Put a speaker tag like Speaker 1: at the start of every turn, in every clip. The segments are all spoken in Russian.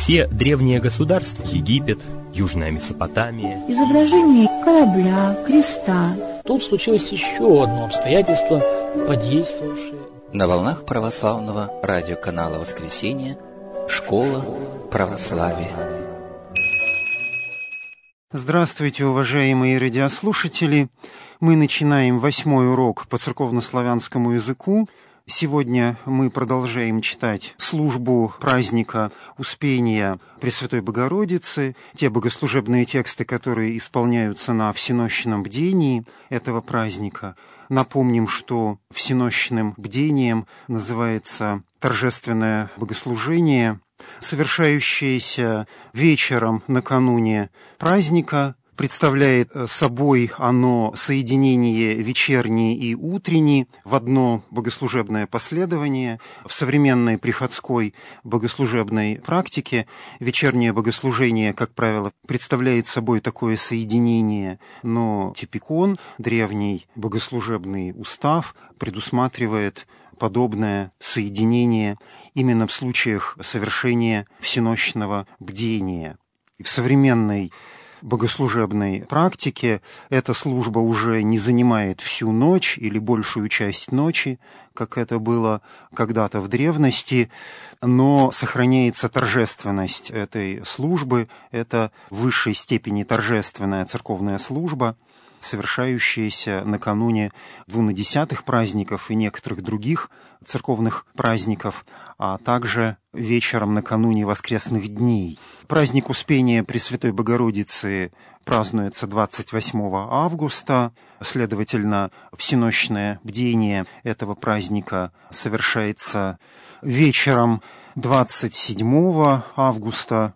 Speaker 1: все древние государства, Египет, Южная Месопотамия.
Speaker 2: Изображение корабля, креста.
Speaker 3: Тут случилось еще одно обстоятельство, подействовавшее.
Speaker 4: На волнах православного радиоканала «Воскресенье» «Школа православия».
Speaker 5: Здравствуйте, уважаемые радиослушатели! Мы начинаем 8-й урок по церковнославянскому языку. Сегодня мы продолжаем читать службу праздника Успения Пресвятой Богородицы, те богослужебные тексты, которые исполняются на всенощном бдении этого праздника. Напомним, что всенощным бдением называется торжественное богослужение, совершающееся вечером накануне праздника. Представляет собой оно соединение вечерний и утренний в одно богослужебное последование. В современной приходской богослужебной практике вечернее богослужение, как правило, представляет собой такое соединение, но типикон, древний богослужебный устав, предусматривает подобное соединение именно в случаях совершения всенощного бдения. В современной богослужебной практике эта служба уже не занимает всю ночь или большую часть ночи, как это было когда-то в древности, но сохраняется торжественность этой службы. Это в высшей степени торжественная церковная служба, совершающаяся накануне двунадесятых праздников и некоторых других церковных праздников, а также вечером накануне воскресных дней. Праздник Успения Пресвятой Богородицы празднуется 28 августа, следовательно, всенощное бдение этого праздника совершается вечером 27 августа.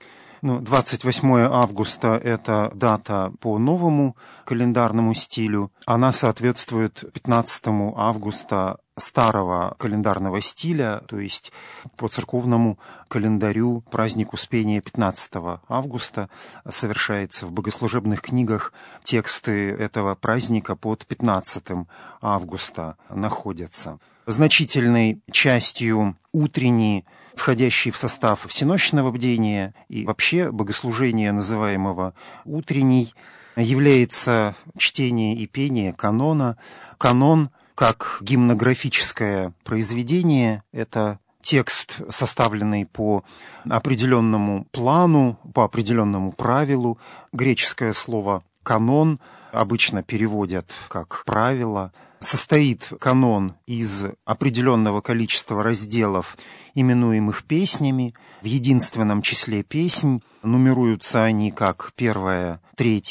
Speaker 5: 28 августа – это дата по новому календарному стилю. Она соответствует 15 августа старого календарного стиля, то есть по церковному календарю праздник Успения 15 августа совершается. В богослужебных книгах тексты этого праздника под 15 августа находятся. Значительной частью утренней, входящий в состав всенощного бдения и вообще богослужения, называемого утренней, является чтение и пение канона. Канон, как гимнографическое произведение, это текст, составленный по определенному плану, по определенному правилу. Греческое слово «канон» обычно переводят как «правило». Состоит канон из определенного количества разделов, именуемых песнями. В единственном числе песнь нумеруются они как 1, 3,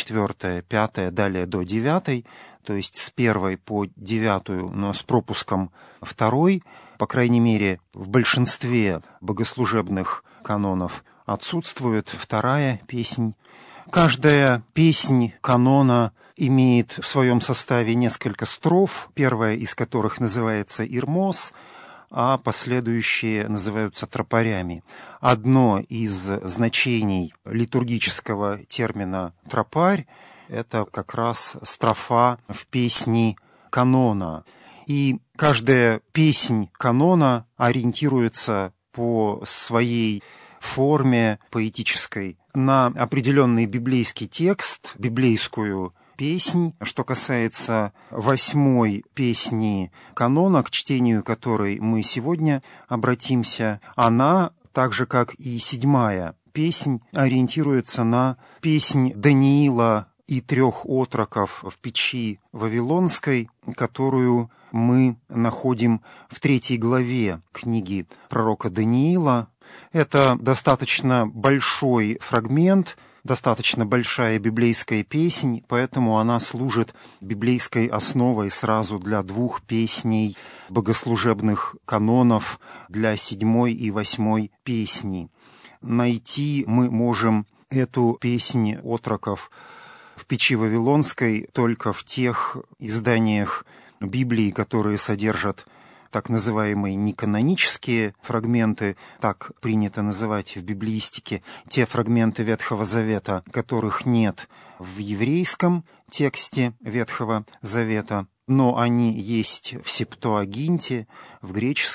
Speaker 5: 4, 5, далее до 9, то есть с 1 по 9, но с пропуском 2. По крайней мере, в большинстве богослужебных канонов отсутствует 2 песнь. Каждая песнь канона имеет в своем составе несколько строф, первая из которых называется «ирмос», а последующие называются тропарями. Одно из значений литургического термина «тропарь» — это как раз строфа в песне канона. И каждая песнь канона ориентируется по своей форме поэтической на определенный библейский текст, библейскую песнь. Что касается 8-й песни канона, к чтению которой мы сегодня обратимся, она, так же как и 7-я песнь, ориентируется на песнь Даниила и 3 отроков в печи Вавилонской, которую мы находим в 3 главе книги пророка Даниила. Это достаточно большой фрагмент, достаточно большая библейская песнь, поэтому она служит библейской основой сразу для 2 песней богослужебных канонов, для 7 и 8 песни. Найти мы можем эту песнь отроков в печи Вавилонской только в тех изданиях Библии, которые содержат так называемые неканонические фрагменты, так принято называть в библеистике те фрагменты Ветхого Завета, которых нет в еврейском тексте Ветхого Завета, но они есть в Септуагинте, в греческом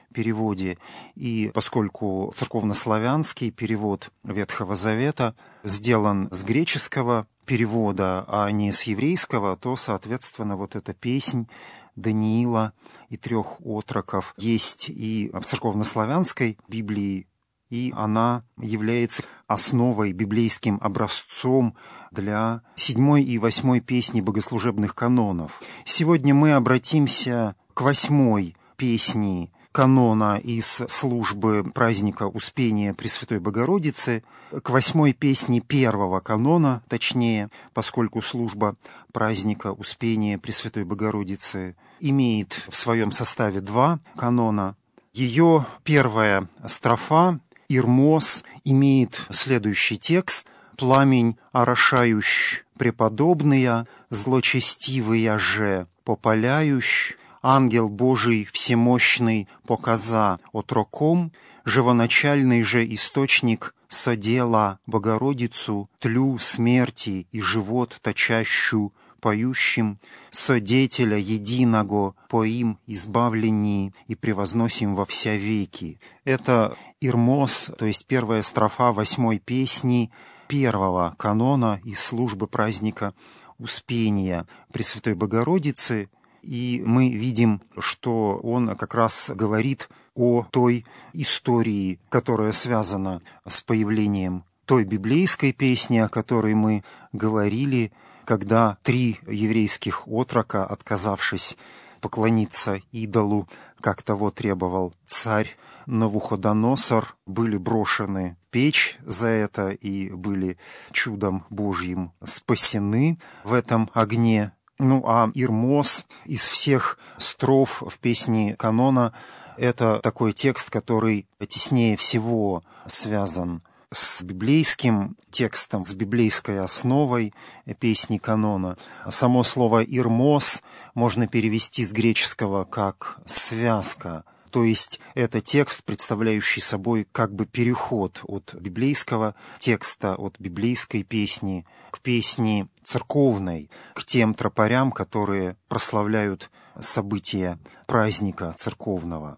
Speaker 5: переводе, и поскольку церковнославянский перевод Ветхого Завета сделан с греческого перевода, а не с еврейского, то, соответственно, вот эта песнь Даниила и 3 отроков есть и в церковнославянской Библии, и она является основой, библейским образцом для 7 и 8 песни богослужебных канонов. Сегодня мы обратимся к 8 песне канона из службы праздника Успения Пресвятой Богородицы, к 8 песне первого канона, точнее, поскольку служба праздника Успения Пресвятой Богородицы имеет в своем составе 2 канона. Ее первая строфа, Ирмос, имеет следующий текст: «Пламень орошающ преподобные, злочестивые же попаляющ, ангел Божий всемощный показа отроком, живоначальный же источник содела Богородицу, тлю смерти и живот точащу поющим, содетеля единого по им избавлении и превозносим во вся веки». Это Ирмос, то есть первая строфа 8 песни первого канона из службы праздника Успения Пресвятой Богородицы. И мы видим, что он как раз говорит о той истории, которая связана с появлением той библейской песни, о которой мы говорили, когда 3 еврейских отрока, отказавшись поклониться идолу, как того требовал царь Навуходоносор, были брошены в печь за это и были чудом Божьим спасены в этом огне. Ну а Ирмос из всех строф в песне канона — это такой текст, который теснее всего связан с библейским текстом, с библейской основой песни канона. Само слово «ирмос» можно перевести с греческого как «связка». То есть это текст, представляющий собой как бы переход от библейского текста, от библейской песни к песне церковной, к тем тропарям, которые прославляют события праздника церковного.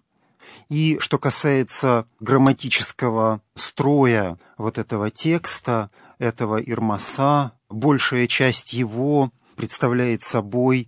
Speaker 5: И что касается грамматического строя вот этого текста, этого ирмоса, большая часть его представляет собой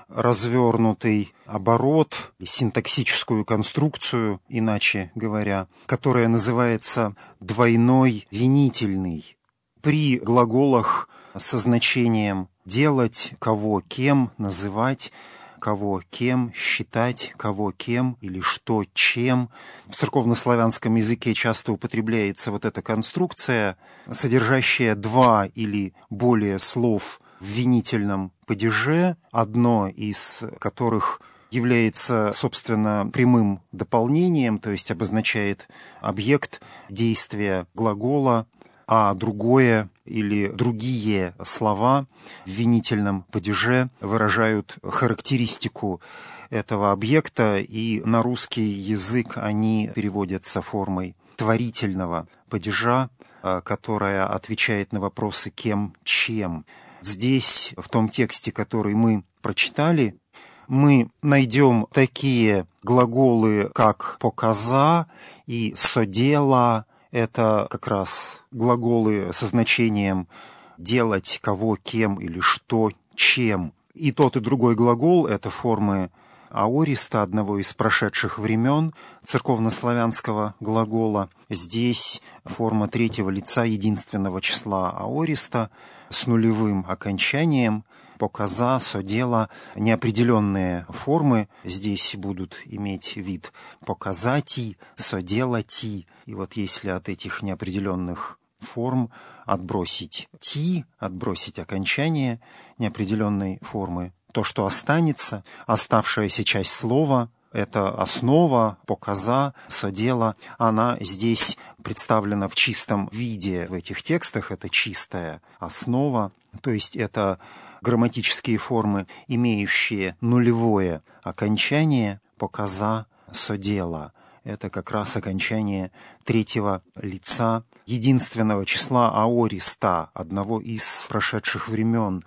Speaker 5: развернутый оборот, синтаксическую конструкцию, иначе говоря, которая называется двойной винительный. При глаголах со значением «делать», «кого кем», «называть», «кого кем», «считать», «кого кем» или «что чем». В церковнославянском языке часто употребляется вот эта конструкция, содержащая 2 или более слов в винительном падеже, одно из которых является, собственно, прямым дополнением, то есть обозначает объект действия глагола, а другое или другие слова в винительном падеже выражают характеристику этого объекта, и на русский язык они переводятся формой творительного падежа, которая отвечает на вопросы «кем», «чем». Здесь, в том тексте, который мы прочитали, мы найдем такие глаголы, как «показа» и «содела». Это как раз глаголы со значением «делать», «кого», «кем» или «что», «чем». И тот, и другой глагол — это формы аориста, одного из прошедших времен церковнославянского глагола. Здесь форма 3-го лица единственного числа аориста с нулевым окончанием. Показа, содела, неопределенные формы здесь будут иметь вид показати, соделати. И вот если от этих неопределенных форм отбросить ти, отбросить окончание неопределенной формы, то, что останется, оставшаяся часть слова, это основа, показа, содела, она здесь представлена в чистом виде в этих текстах, это чистая основа, то есть это грамматические формы, имеющие нулевое окончание, показа, содела. Это как раз окончание 3-го лица единственного числа аориста, одного из прошедших времен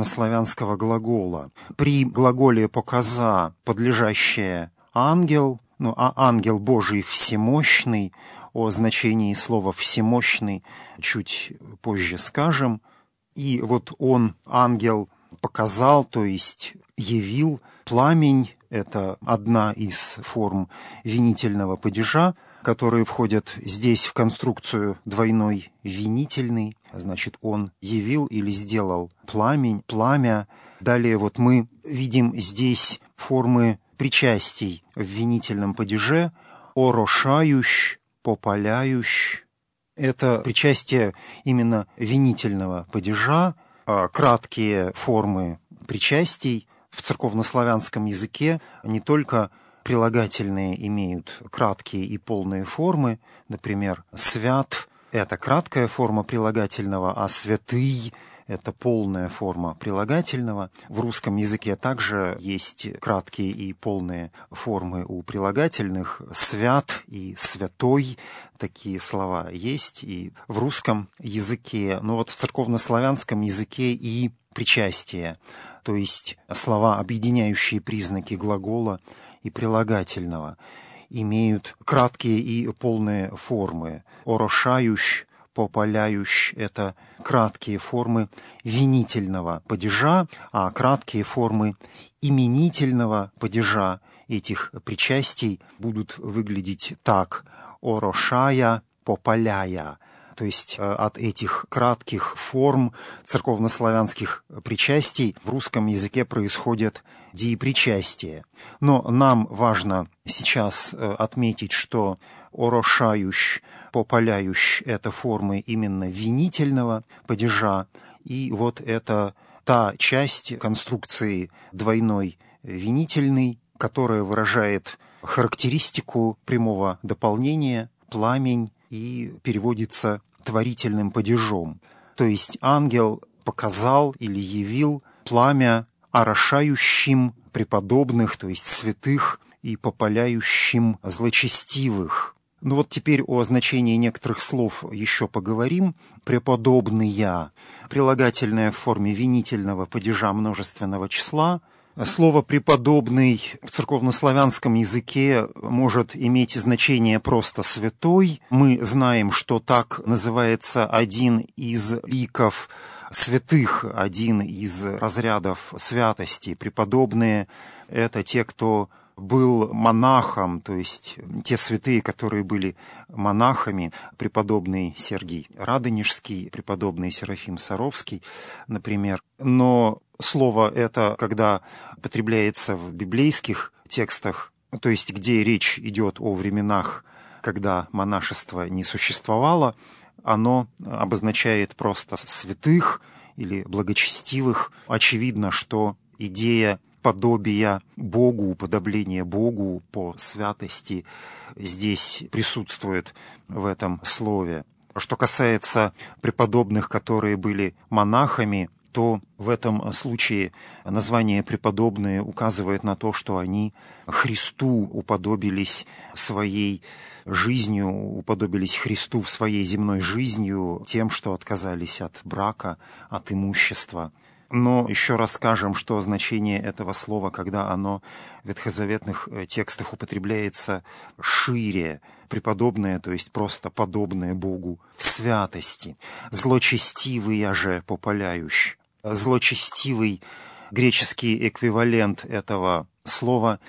Speaker 5: церковнославянского глагола. При глаголе «показа» подлежащее ангел, Ну, а ангел Божий всемощный, о значении слова «всемощный» чуть позже скажем. И вот он, ангел, показал, то есть явил пламень. Это одна из форм винительного падежа, которые входят здесь в конструкцию двойной винительный. Значит, он явил или сделал пламень, пламя. Далее вот мы видим здесь формы причастий в винительном падеже: орошающ, попаляющ. Это причастие именно винительного падежа, краткие формы причастий. В церковнославянском языке не только прилагательные имеют краткие и полные формы. Например, «свят» — это краткая форма прилагательного, а «святый» — это полная форма прилагательного. В русском языке также есть краткие и полные формы у прилагательных. «Свят» и «святой» — такие слова есть и в русском языке. Но вот в церковнославянском языке и причастие, то есть слова, объединяющие признаки глагола и прилагательного, имеют краткие и полные формы. Орошающ, попаляющ — это краткие формы винительного падежа, а краткие формы именительного падежа этих причастий будут выглядеть так: орошая, попаляя. То есть от этих кратких форм церковнославянских причастий в русском языке происходят деепричастия. Но нам важно сейчас отметить, что орошающ, попаляющ — это формы именно винительного падежа, и вот это та часть конструкции двойной винительный, которая выражает характеристику прямого дополнения, пламень, и переводится творительным падежом. То есть ангел показал или явил пламя орошающим преподобных, то есть святых, и попаляющим злочестивых. Ну вот теперь о значении некоторых слов еще поговорим. Преподобные — прилагательное в форме винительного падежа множественного числа. Слово «преподобный» в церковнославянском языке может иметь значение просто «святой». Мы знаем, что так называется один из ликов святых, один из разрядов святости. Преподобные — это те, кто был монахом, то есть те святые, которые были монахами, преподобный Сергий Радонежский, преподобный Серафим Саровский, например. Но слово это, когда употребляется в библейских текстах, то есть где речь идет о временах, когда монашество не существовало, оно обозначает просто святых или благочестивых. Очевидно, что идея подобия Богу, уподобления Богу по святости здесь присутствует в этом слове. Что касается преподобных, которые были монахами, то в этом случае название «преподобные» указывает на то, что они Христу уподобились своей жизнью, уподобились Христу в своей земной жизнью тем, что отказались от брака, от имущества. Но еще раз скажем, что значение этого слова, когда оно в ветхозаветных текстах употребляется шире, преподобное, то есть просто подобное Богу в святости. Злочестивый же попаляющий. Злочестивый — греческий эквивалент этого слова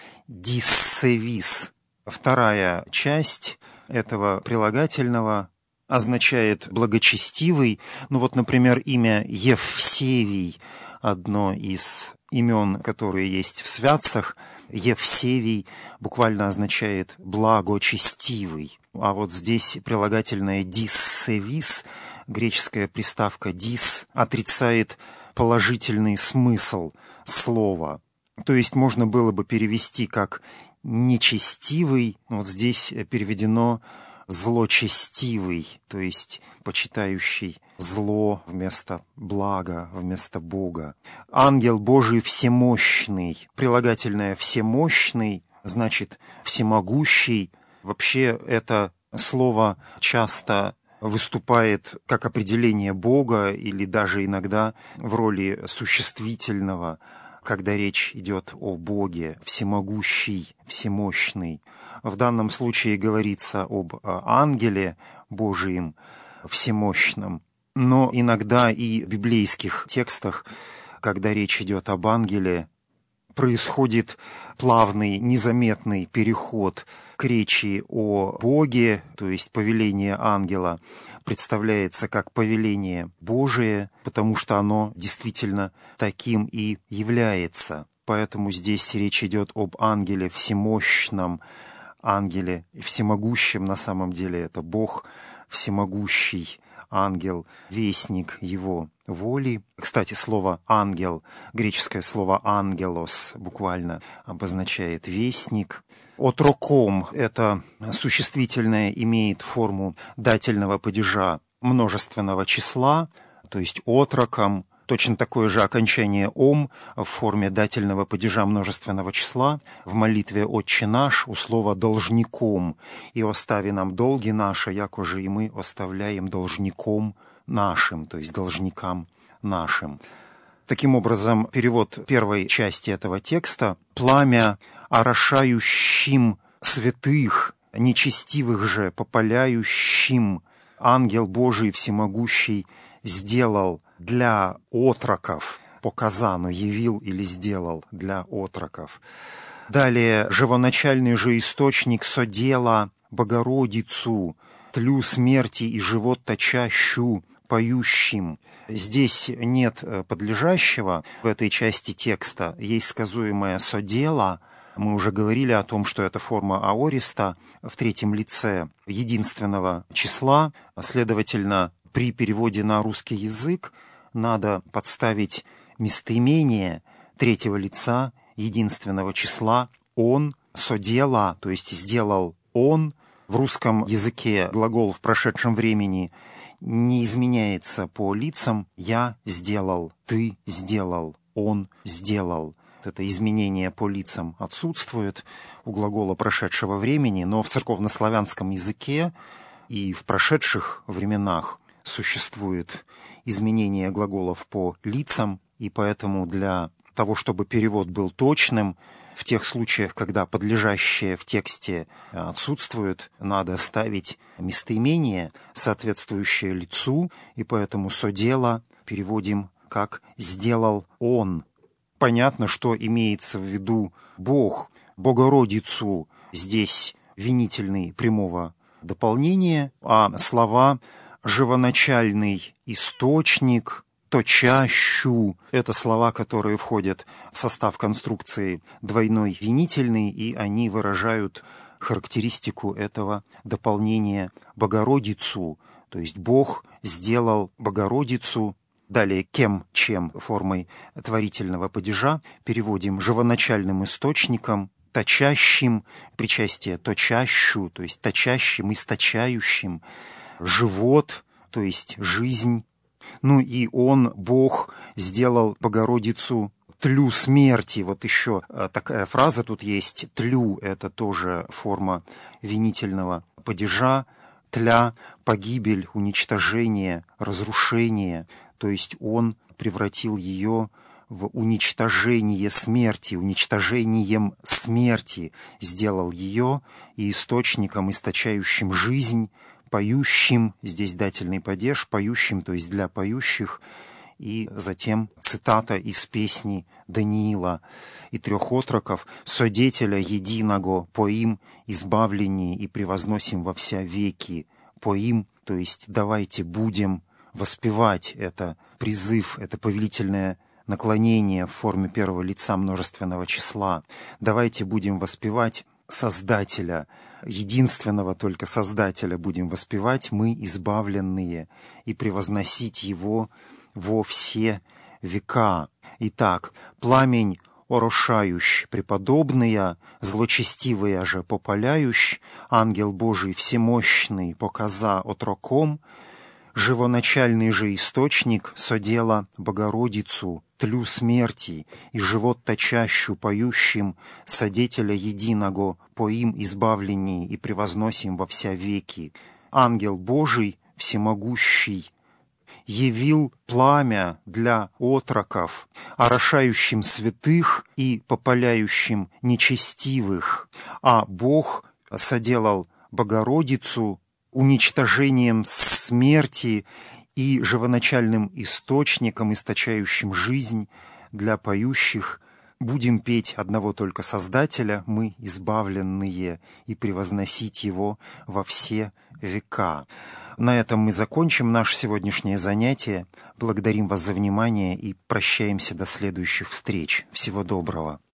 Speaker 5: «диссевис». Вторая часть этого прилагательного означает благочестивый. Ну вот, например, имя Евсевий, одно из имен, которые есть в святцах. Евсевий буквально означает благочестивый. А вот здесь прилагательное «диссевис», греческая приставка «дис», отрицает положительный смысл слова. То есть можно было бы перевести как «нечестивый», вот здесь переведено «злочестивый», то есть почитающий зло вместо блага, вместо Бога. Ангел Божий всемощный. Прилагательное «всемощный» значит «всемогущий». Вообще это слово часто выступает как определение Бога или даже иногда в роли существительного, когда речь идет о Боге, всемогущий, всемощный. В данном случае говорится об ангеле Божием всемощном, но иногда и в библейских текстах, когда речь идет об ангеле, происходит плавный, незаметный переход к речи о Боге, то есть повеление ангела представляется как повеление Божие, потому что оно действительно таким и является. Поэтому здесь речь идет об ангеле всемощном, ангеле всемогущем. На самом деле это Бог всемогущий, ангел, вестник его воли. Кстати, слово «ангел», греческое слово «ангелос» буквально обозначает «вестник». Отроком — это существительное, имеет форму дательного падежа множественного числа, то есть отроком. Точно такое же окончание «ом» в форме дательного падежа множественного числа в молитве «Отче наш» у слова «должником». «И остави нам долги наши, якоже и мы оставляем должником нашим», то есть должникам нашим. Таким образом, перевод первой части этого текста: «Пламя, орошающим святых, нечестивых же попаляющим, ангел Божий всемогущий сделал для отроков», по казану явил или сделал для отроков. Далее: «Живоначальный же источник содела Богородицу, тлю смерти и живот точащу поющим». Здесь нет подлежащего в этой части текста, есть сказуемое «содела». Мы уже говорили о том, что это форма аориста в третьем лице единственного числа. Следовательно, при переводе на русский язык надо подставить местоимение третьего лица единственного числа «он», «содела», то есть «сделал он». В русском языке глагол в прошедшем времени не изменяется по лицам: «я сделал», «ты сделал», «он сделал». Это изменение по лицам отсутствует у глагола прошедшего времени, но в церковнославянском языке и в прошедших временах существует изменение глаголов по лицам, и поэтому для того, чтобы перевод был точным, в тех случаях, когда подлежащее в тексте отсутствует, надо ставить местоимение, соответствующее лицу, и поэтому «содела» переводим как «сделал он». Понятно, что имеется в виду Бог. Богородицу здесь винительный прямого дополнения, а слова «живоначальный источник», «точащу» — это слова, которые входят в состав конструкции двойной винительный, и они выражают характеристику этого дополнения «Богородицу», то есть Бог сделал Богородицу. Далее «кем», «чем» формой творительного падежа переводим «живоначальным источником», «точащим», причастие «точащу», то есть «точащим», «источающим», «живот», то есть «жизнь». Ну и он, Бог, сделал Богородицу тлю смерти. Вот еще такая фраза тут есть. Тлю — это тоже форма винительного падежа. Тля — погибель, уничтожение, разрушение. То есть он превратил ее в уничтожение смерти, уничтожением смерти сделал ее, и источником, источающим жизнь, поющим, здесь дательный падеж, поющим, то есть для поющих, и затем цитата из песни Даниила и 3 отроков: «Содетеля единого по им избавлении и превозносим во вся веки по им», то есть давайте будем воспевать. Это призыв, это повелительное наклонение в форме первого лица множественного числа. Давайте будем воспевать Создателя, единственного только Создателя будем воспевать мы, избавленные, и превозносить Его во все века. Итак, пламень орошающ преподобные, злочестивые же попаляющ, ангел Божий всемощный показа отроком, живоначальный же источник содела Богородицу, тлю смерти, и живот точащу поющим, содетеля единого по им избавлении и превозносим во вся веки. Ангел Божий всемогущий явил пламя для отроков, орошающим святых и попаляющим нечестивых, а Бог соделал Богородицу уничтожением смерти и живоначальным источником, источающим жизнь для поющих. Будем петь одного только Создателя, мы избавленные, и превозносить Его во все века. На этом мы закончим наше сегодняшнее занятие. Благодарим вас за внимание и прощаемся до следующих встреч. Всего доброго.